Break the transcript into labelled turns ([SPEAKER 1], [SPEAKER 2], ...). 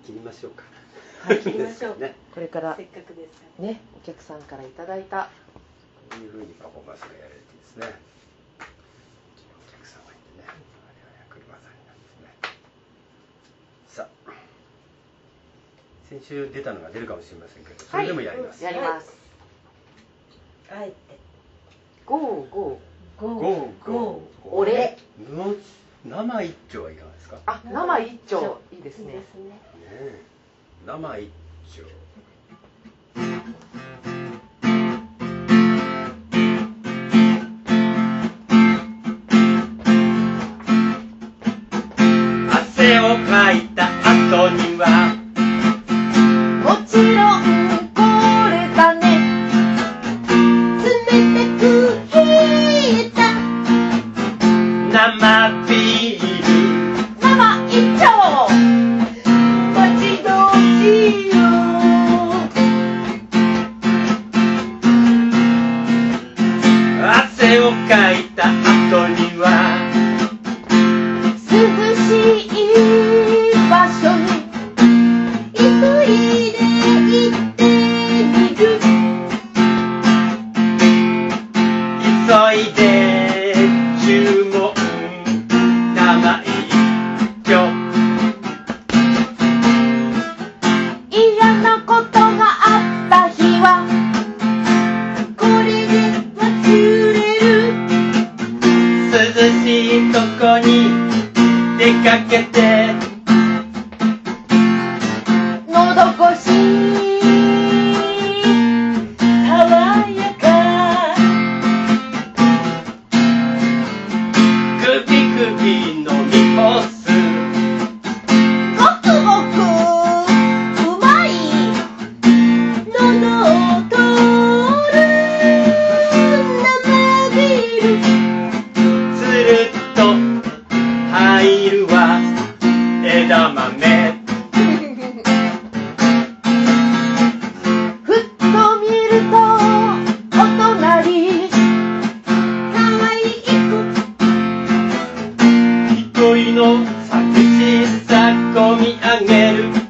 [SPEAKER 1] 切りましょうか。
[SPEAKER 2] はい、切りましょう。
[SPEAKER 1] ね、
[SPEAKER 2] これから
[SPEAKER 3] せっかくですから
[SPEAKER 2] ね、お客さんからいただいた
[SPEAKER 1] こういう風にパフォーマンスがやられてですね。お客様がいてね、我々車座になってですね。さあ、先週出たのが出るかもしれませんけど、それでもやります。
[SPEAKER 2] やります。
[SPEAKER 3] あえて
[SPEAKER 2] ゴーゴ
[SPEAKER 1] ゴーゴー
[SPEAKER 2] 俺
[SPEAKER 1] の生一丁はいかがですか。
[SPEAKER 2] ー。あ、生一丁いいですね。
[SPEAKER 1] ねえ、生一丁。汗をかいた後には
[SPEAKER 2] もちろんこれだね。冷たく冷えた
[SPEAKER 1] 生ビール。
[SPEAKER 2] 生一丁待ち遠しいよ。
[SPEAKER 1] 汗をかいた後には
[SPEAKER 2] 涼しい場所に急いで行ってみる。
[SPEAKER 1] 急いで注文。生一丁。
[SPEAKER 2] 嫌なことがあった日はこれで忘れる。
[SPEAKER 1] 涼しいとこに出かけて
[SPEAKER 2] 喉越し爽やか。
[SPEAKER 1] グビグビ飲み干す。
[SPEAKER 2] ごくごくうまい喉を通る生ビール。
[SPEAKER 1] つるっと入るわ枝豆。
[SPEAKER 2] ふっと見るとお隣可愛い子
[SPEAKER 1] 一人の寂しさこみ上げる。